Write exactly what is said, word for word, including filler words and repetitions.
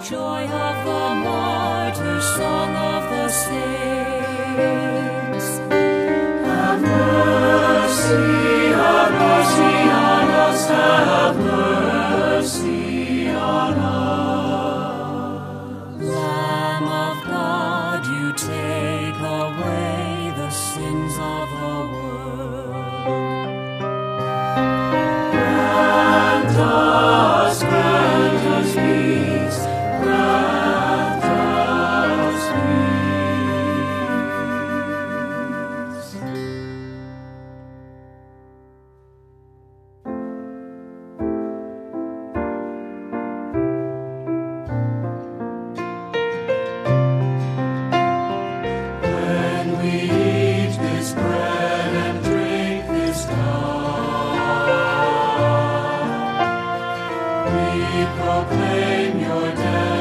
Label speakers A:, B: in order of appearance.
A: joy of the martyrs, song of the saints. Have mercy, have mercy on us, have mercy on us. Lamb of God, you take away the sins of the world. Grant us, grant us peace, grant us peace. When we eat this bread and drink this cup, we proclaim your death